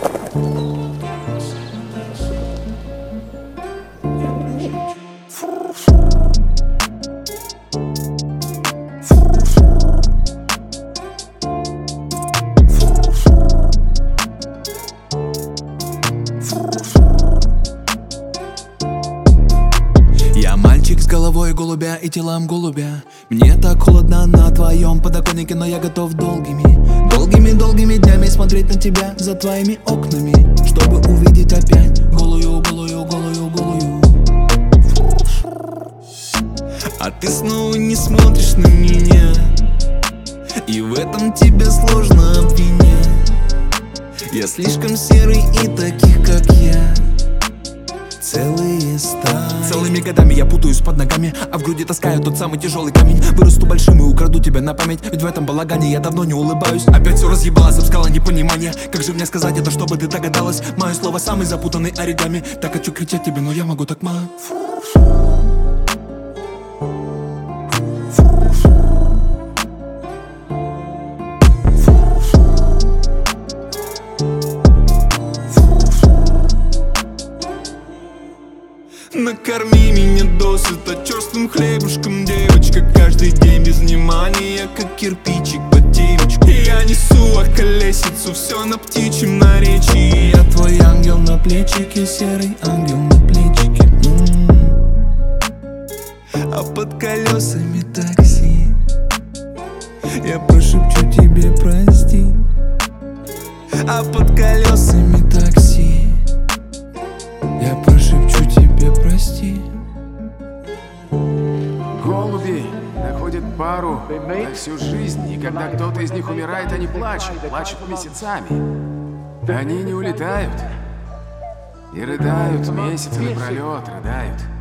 Я мальчик с головой голубя и телом голубя. Мне так холодно на твоем подоконнике, но я готов долгими днями смотреть на тебя за твоими окнами, чтобы увидеть опять голую. А ты снова не смотришь на меня, и в этом тебя сложно обвинять. Я слишком серый, и таких как я целые стаи. Целыми годами я путаюсь под ногами, а в груди таскаю тот самый тяжелый камень. Вырасту большим и украду тебя на память, ведь в этом балагане я давно не улыбаюсь. Опять все разъебалось, обскала непонимание. Как же мне сказать это, чтобы ты догадалась? Мое слово самый запутанный оригами. Так хочу кричать тебе, но я могу так мало. Накорми меня досыта черствым хлебушком, девочка. Каждый день без внимания, как кирпичик под девочку. Я несу околесицу, все на птичьем наречии. Я твой ангел на плечике, серый ангел на плечике. А под колесами такси я прошепчу тебе прости. А под колесами такси я прошепчу тебе прости. Голуби находят пару на всю жизнь, и когда кто-то из них умирает, они плачут месяцами. Они не улетают и рыдают месяцы напролет, рыдают.